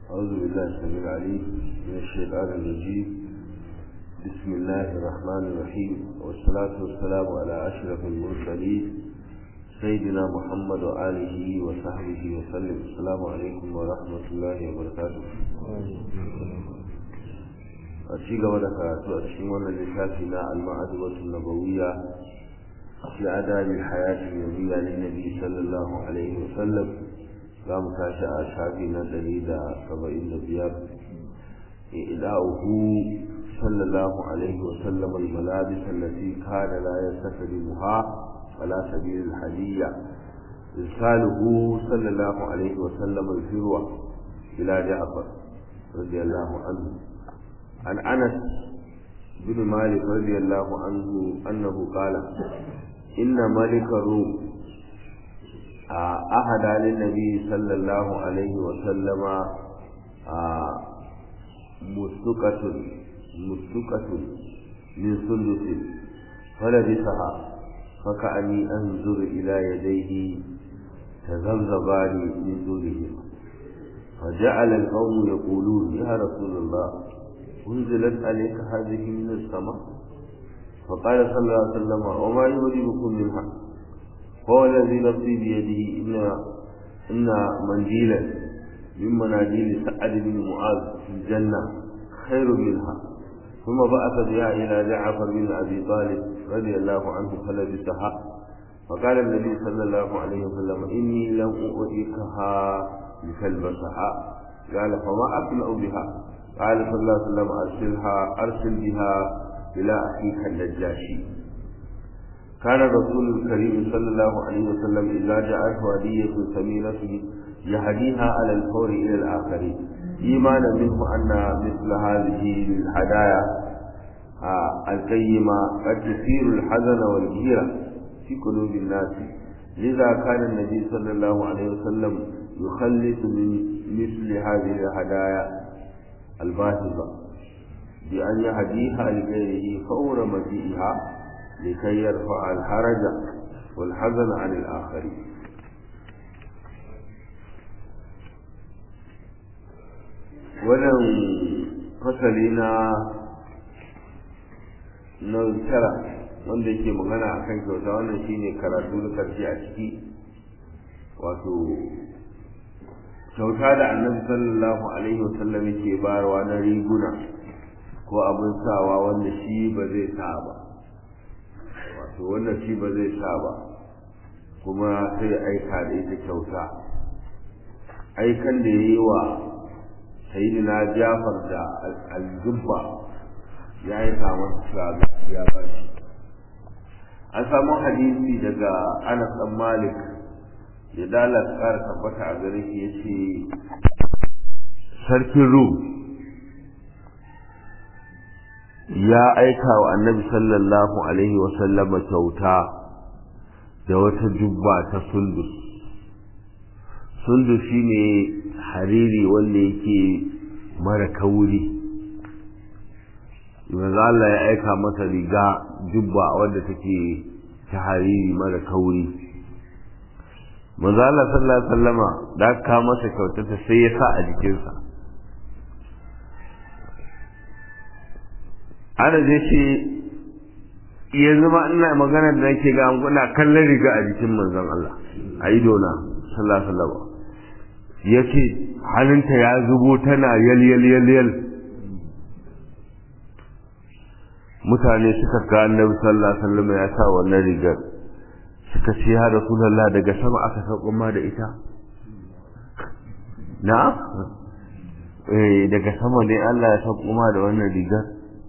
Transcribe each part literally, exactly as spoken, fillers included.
أعوذ بالله السميع العليم من الشيطان الرجيم. بسم الله الرحمن الرحيم، والصلاة والسلام على أشرف المرسلين سيدنا محمد وآله وصحبه وسلم. السلام عليكم ورحمة الله وبركاته. أشيغ ودكاتو أشيغ لكاتنا المعدوة النبوية في آداب الحياة اليومية للنبي صلى الله عليه وسلم. قام كاشا شافينا دليل سبعين بيار إلهه صلى الله عليه وسلم الملابس التي كان لا يستخدمها على سبيل الهدية. إرساله صلى الله عليه وسلم الفروة إلى جعفر رضي الله عنه. عن أنس بن مالك رضي الله عنه أنه قال: إن ملك الروم أهدى للنبي صلى الله عليه وسلم مستقة مستقة من سندس فلبسها فكأني أنظر إلى يديه تذبذبان من دونهما. فجعل القوم يقولون: يا رسول الله، أنزلت عليك هذه من السماء؟ فقال صلى الله عليه وسلم: وما يعجبكم منها؟ هو الذي نفسي بيده إن إن منديلا من مناديل سعد بن معاذ في الجنة خير منها. ثم بعث بها إلى جعفر بن أبي طالب رضي الله عنه فلبسها. فقال النبي صلى الله عليه وسلم: إني لم أؤتكها لتلبسها. قال: فما أصنع بها؟ قال صلى الله عليه وسلم: أرسلها أرسل بها إلى أخيك النجاشي. كان الرسول الكريم صلى الله عليه وسلم إذا جاءته هدية ثمينة يهديها على الفور إلى الآخرين، إيمانا منه أن مثل هذه الهدايا القيمة قد تثير الحزن والغيرة في قلوب الناس. لذا كان النبي صلى الله عليه وسلم يخلص من مثل هذه الهدايا الباهظة بأن يهديها لغيره فور مجيئها لكي يرفع الحرج والحزن عن الآخرين. wannan fasali na tara wanda yake magana akan kyauta, wannan shine karatu na karshe a ciki. Wato kyauta da annabi sallallahu alaihi wasallam yake bayarwa na riguna ko abin sawa wanda shi ba zai sa ba, wato wanda shi ba zai sa ba kuma sai aika da ita kyauta. Aikan da yayi wa sayyidina Jafar da al-Jubba ya yi kamar shaga ya bashi. An samu hadisi daga Anas bin Malik ya dala tsara tabbata a gare shi, yace sarkin Rum ya aika wa annabi sallallahu alaihi wa sallama kyauta da wata jubba ta sundus. Sundus shine hariri wanda yake mara kauri. Manzo Allah ya aika masa riga jubba wanda take ta hariri mara kauri. Manzo Allah sallallahu alaihi wasallama da aka masa kyautarta sai ya sa a jikinsa. Ana zai ce yanzu ma ina magana da nake ga ina kallon riga a jikin manzon Allah a idona sallallahu alaihi wasallam. Yace hannunta ya zubo tana yal yal yal yal. Mutane suka ga annabi sallallahu alaihi wasallam ya sa wannan rigar, suka ce: ya Rasulullah, daga sama aka sauko ma da ita? Na eh daga sama ne Allah ya sauko ma da wannan rigar?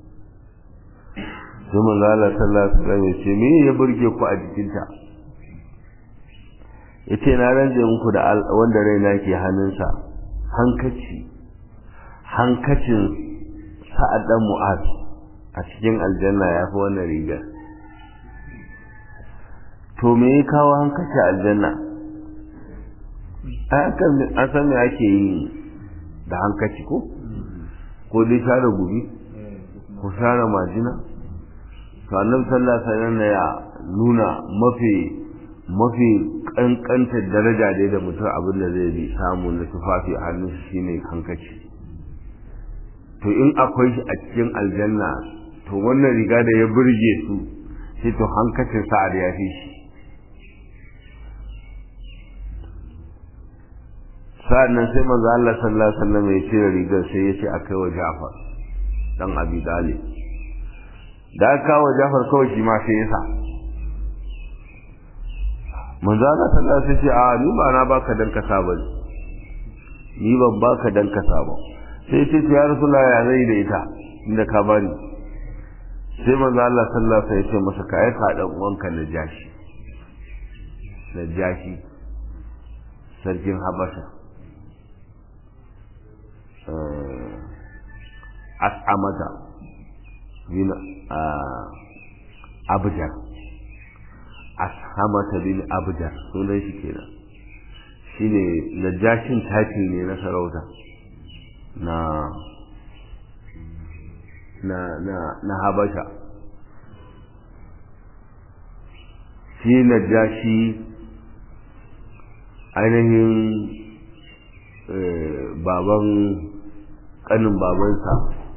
sai manzo Allah sallallahu alaihi wasallam ya ce: me ya burge ku a jikinta? Yace: na ranje muku da wanda raina ke hannunsa, hankaci hankacin Sa'ad dan Mu'az a cikin aljanna ya fi wannan rigar. To me ya kawo hankaci aljanna? An san me ake yi da hankaci ko? Ko dai share gumi ko share majina. To annabi sallallahu alaihi wasallam ya nuna mafi mafi kankantar daraja dai da mutum abin da zai bi samu na tufafi a hannun shi shine hankaci. To in akwai shi a cikin aljanna to wannan riga da ya burge su sai to hankacin sa'ad ya fi shi. sa'annan sai manzo Allah sallallahu alaihi wasallam ya cire rigar sai ya ce akai wa Ja'far dan Abi Talib. Da aka wa Ja'far kawai shi ma sai ya sa. Manzo Allah sallallahu alaihi wasallam ya ce a ni ba na baka dan kasa ba, ni ban baka dan kasa ba. Sai ce ya Rasulullah ya zai da ita inda ka bani. Sai manzo Allah sallallahu alaihi wasallam ya ce masa ka aika dan uwanka Najashi. Najashi sarkin Habasha. As'amata bin Abjar, As'amata bin Abjar sunan shi kenan. Shine Najashin tafi ne na sarauta na na na na Habasha. Shi Najashi ainihin baban kanin babansa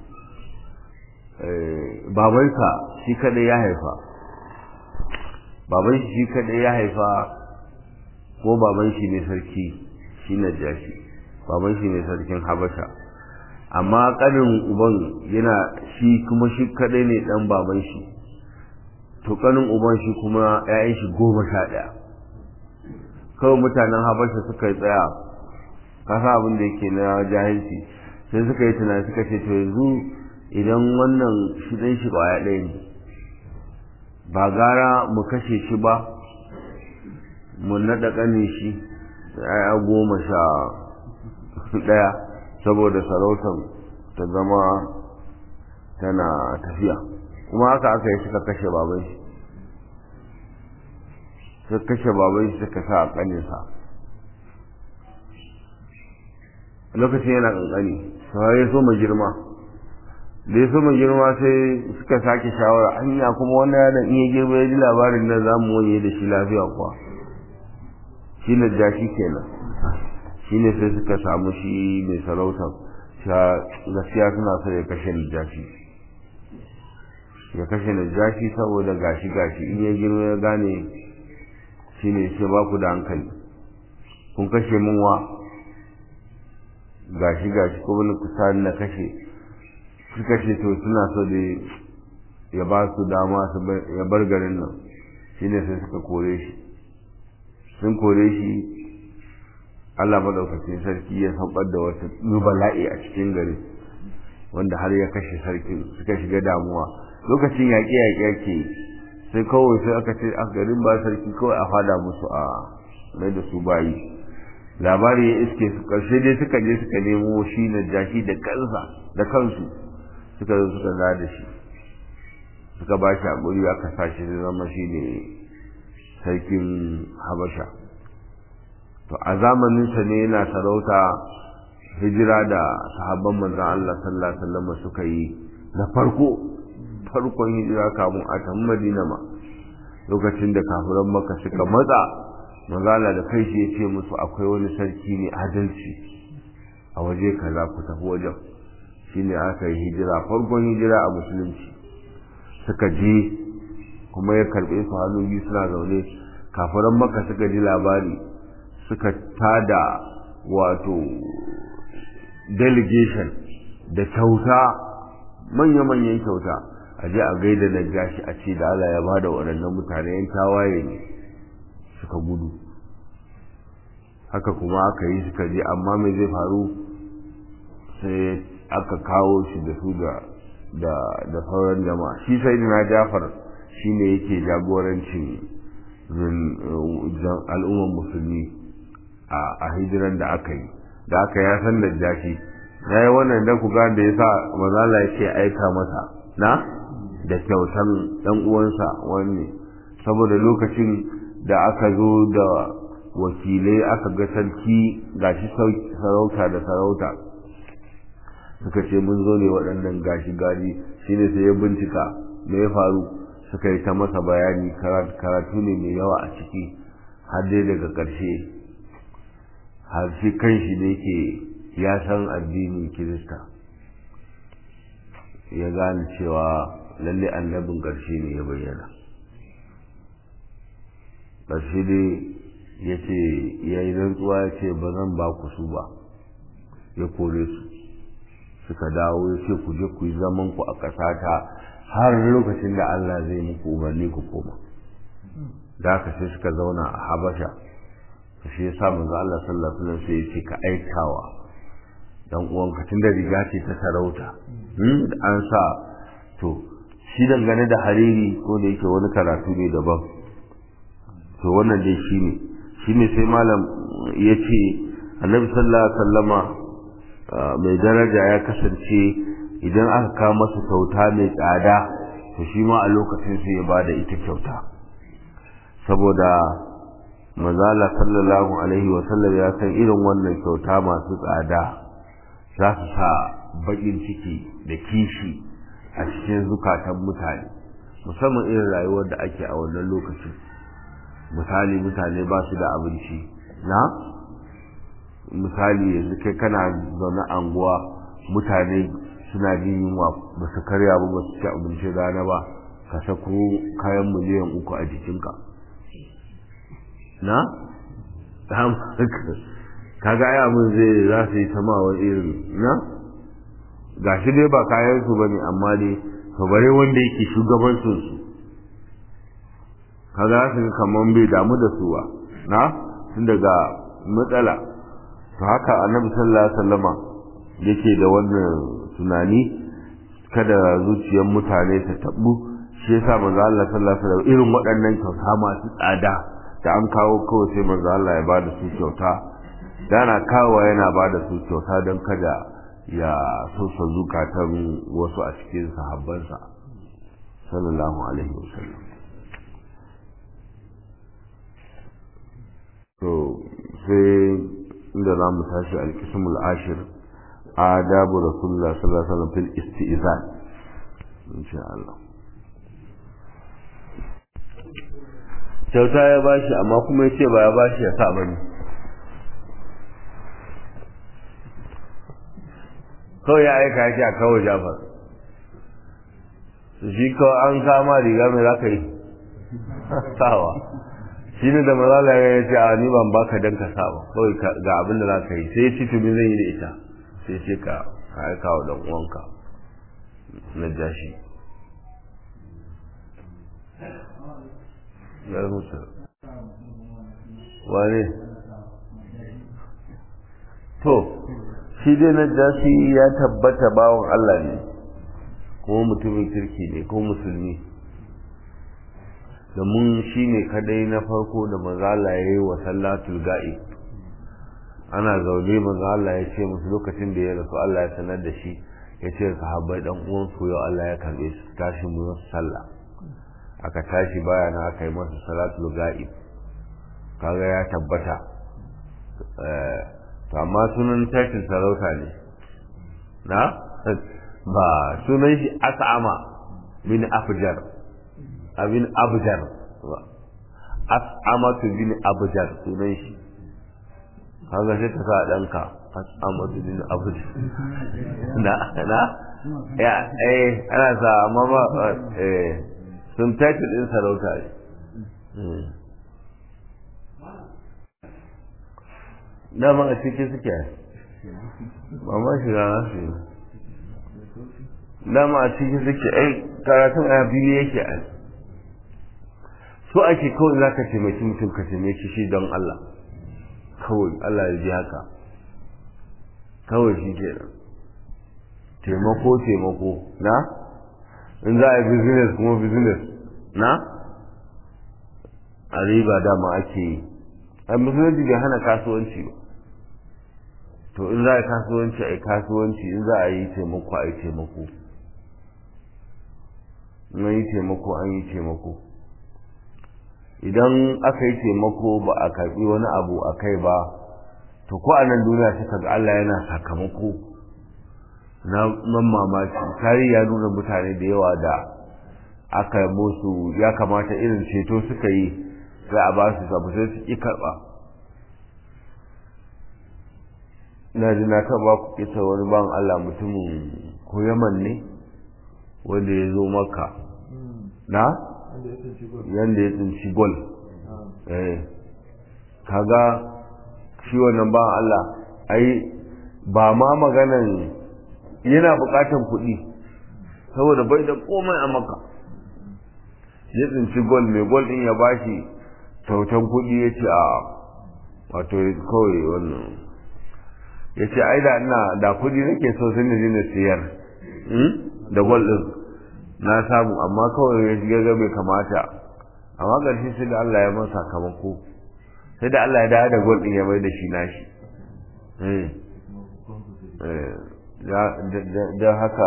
babansa shi kadai ya haifa baban shi kadai ya haifa ko baban shi ne sarki shi Najashi, baban shi ne sarkin Habasha, amma kanin uban yana shi kuma shi kadai ne dan baban shi, to kanin uban shi kuma ƴaƴan shi goma sha ɗaya. Kawai mutanen Habasha suka yi tsaya kasa abin da yake na jahilci, sai suka yi tunani suka ce to yanzu idan wannan shi dan shi kwaya ɗaya ne ba gara mu kashe shi ba mu naɗa ƙanin shi ya goma sha ɗaya saboda sarautar ta zama tana tafiya. Kuma haka aka yi suka kashe baban shi suka kashe baban shi suka sa a ƙaninsa lokacin yana ƙanƙani sai ya so mu girma da ya so mu girma sai suka sake shawara hanya kuma wannan yaron in ya girma ya ji labarin nan za mu wanye da shi lafiya kuwa. Shi ne Najashi kenan. Shi ne sai suka samu shi mai sarautar gaskiya suna so ya kashe Najashi ya kashe Najashi saboda gashi gashi in ya girma ya gane shi ne sai ba ku da hankali kun kashe mun wa gashi gashi ko wani kusa na kashe suka ce to suna so da ya ba su dama ya bar garin nan. Shi ne sai suka kore shi sun kore shi Allah madaukakin sarki ya saukar da wata bala'i a cikin gari wanda har ya kashe sarkin suka shiga damuwa. Lokacin yaƙe yaƙe yake sai kawai sai aka ce a garin ba sarki kawai a fada musu a mai da su bayi. Labari ya iske su ƙarshe dai suka je suka nemo shi Najashi da kansa da kansu suka zo suka za da shi suka ba shi haƙuri aka sa shi zama shi ne sarkin Habasha. To a zamaninsa ne yana sarauta hijira da sahabban manzon Allah sallallahu alaihi wasallam suka yi na farko farkon hijira kamun a tafi Madina ma lokacin da kafiran Makka suka matsa manzon Allah da kai shi ya ce musu akwai wani sarki ne adalci a waje kaza ku tafi wajen. Shine aka yi hijira farkon hijira a musulunci suka je kuma ya karbe su hannu biyu suna zaune. Kafiran Makka suka ji labari suka tada wato delegation da kyauta manya-manyan kyauta a je a gaida Najashi a ce da Allah ya bada waɗannan mutane yan tawaye ne suka gudu. Haka kuma aka yi suka je amma me zai faru sai aka kawo shi da su da da da sauran jama'a. Shi sai na Jafar shine yake jagorancin al'ummar musulmi a hijiran da aka yi da aka ya san Najashi ya yi wannan da ku gane da ya sa mazala ya ce aika masa na da kyautan ɗan uwansa wanne saboda lokacin da aka zo da wakilai aka ga sarki gashi sarauta da sarauta suka ce mun zo ne waɗannan gashi gari shine sai ya bincika me ya faru suka yi ta masa bayani karatu ne mai yawa a ciki har dai daga ƙarshe har shi kan shi da yake ya san addinin Kirista ya gane cewa lalle annabin ƙarshe ne ya bayyana. ƙarshe dai ya ce ya yi rantsuwa ya ce ba zan ba ku su ba, ya kore su suka dawo ya ce ku je ku yi zaman ku a ƙasata har lokacin da Allah zai muku umarni ku koma. da haka sai suka zauna a Habasha. shi ya sa manzo Allah sallallahu alaihi wasallam sai ya ce ka aikawa dan uwanka tunda riga ce ta sarauta da an sa to shi dangane da hariri ko da yake wani karatu ne daban. to wannan dai shine shine sai malam yace Annabi sallallahu alaihi wasallama mai daraja ya kasance idan aka kawo masa kyauta mai tsada to shi ma a lokacin sai ya bada ita kyauta, saboda manzala sallallahu alaihi wasallam ya san irin wannan kyauta masu tsada za su sa bakin ciki da kishi a cikin zukatan mutane, musamman irin rayuwar da ake a wannan lokacin. misali mutane ba su da abinci na misali yanzu kai kana zaune anguwa mutane suna jin yunwa ba su karya ba ba su ci abinci rana ba ka sako kayan miliyan uku a jikinka na kaga ai abin zai za su yi sama wa irin na gashi dai ba kayan su bane amma dai to bare wanda yake shugabancin su kaga su kaman bai damu da su ba na tun daga matsala. to haka Annabi sallallahu alaihi wasallama yake da wannan tunani kada zuciyar mutane ta tabu. shi yasa manzo Allah sallallahu alaihi wasallam irin waɗannan kyauta masu tsada da an kawo kawai sai manzo Allah ya bada su kyauta, dana kawo yana bada su kyauta don kada ya sosa zukatan wasu a cikin sahabbansa sallallahu alaihi wasallam. to sai inda za mu tashi al-qismul ashir adabu rasulullah sallallahu alaihi wasallam fil istizan insha Allah. kyauta ya bashi amma kuma yace ba ya bashi ya sa bane, kawai ya aika yake a kawo Jafar shi ko an kama riga mai zaka yi sawa shi ne da mazala ya ce a ni ban baka dan ka sawa kawai ga abin da zaka yi sai ci tumi zan yi da ita sai ce ka aika wa dan uwanka na jashi ya rusa wane to shi dai na jashi ya tabbata bawon Allah ne kuma mutumin kirki ne ko musulmi, domin shi ne kadai na farko da mazala ya yi wa sallatul ga'i. ana zaune mazala ya ce musu lokacin da ya rasu Allah ya sanar da shi ya ce sahabbai dan uwansu yau Allah ya karbe su tashi mu yi sallah. aka tashi baya na aka yi masa salatul ga'i, kaga ya tabbata. to amma sunan tashin sarauta ne na ba sunan shi as'ama bin afjar abin abjar as'ama bin abjar sunan shi, kaga sai ta sa danka as'ama bin abjar na na ya eh ana sa amma ba eh sun title din sarauta ne dama a cikin suke ba ma shiga nasu yi dama a cikin suke ai karatun a biyu yake a so ake kawai za ka taimaki mutum ka taimaki shi don Allah kawai Allah ya ji haka kawai shi ke nan taimako taimako na in za a yi business kuma business na a riba dama ake yi a musulunci bai hana kasuwanci ba, to in za a yi kasuwanci a yi kasuwanci, in za a yi taimako a yi taimako, in yi taimako an yi taimako. idan aka yi taimako ba a karɓi wani abu a kai ba to ko a nan duniya suka ga Allah yana sakamako na mamaki. tarihi ya nuna mutane da yawa da aka musu ya kamata irin ceto suka yi sai a ba su sabu sai su ƙi karɓa. na ji na taɓa ku ita wani ban Allah mutumin ko Yaman ne wanda ya zo maka na yanda ya tsinci gol eh kaga shi wannan ban Allah ai ba ma maganan yana buƙatan kuɗi saboda bai da komai a maka ya tsinci gol mai gol ɗin ya bashi kyautan kuɗi ya ce a wato kawai wannan ya ce ai da ina da kudi nake so sai na je na siyar da gol din na samu amma kawai ya shiga ga bai kamata amma ƙarshe sai da Allah ya masa sakamako sai da Allah ya dawo da gol din ya bai da shi nashi da haka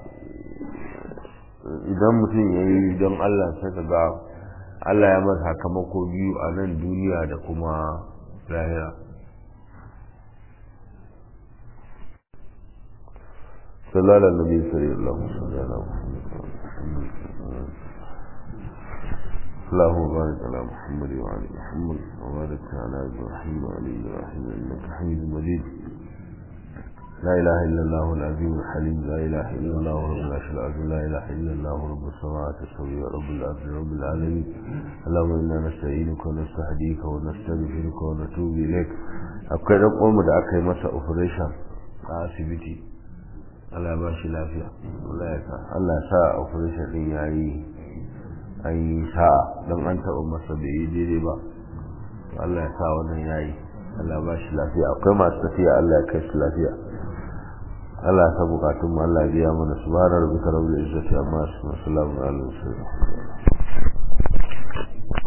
idan mutum ya yi don Allah sai ka ga Allah ya masa sakamako biyu a nan duniya da kuma lahira. صلى الله على النبي صلى الله عليه وسلم اللهم بارك على محمد وعلى محمد وبارك على ابراهيم وعلى ابراهيم انك حميد مجيد لا اله الا الله العظيم الحليم لا اله الا الله رب العرش العظيم لا اله الا الله رب السماوات السبع رب الارض رب العالمين اللهم انا نستعينك ونستهديك ونستغفرك ونتوب اليك akwai dan uwanmu da aka yi masa operation a asibiti Allah ba shi lafiya Allah ya sa Allah ya sa operation din yayi an yi sa'a dan an taɓa masa bai yi daidai ba Allah ya sa wannan yayi Allah ba shi lafiya akwai masu tafiya Allah ya kai su lafiya Allah ya sa bukatun mu Allah ya biya mana subhana rabbika rabbil izzati amma yasifun salamun alal mursalin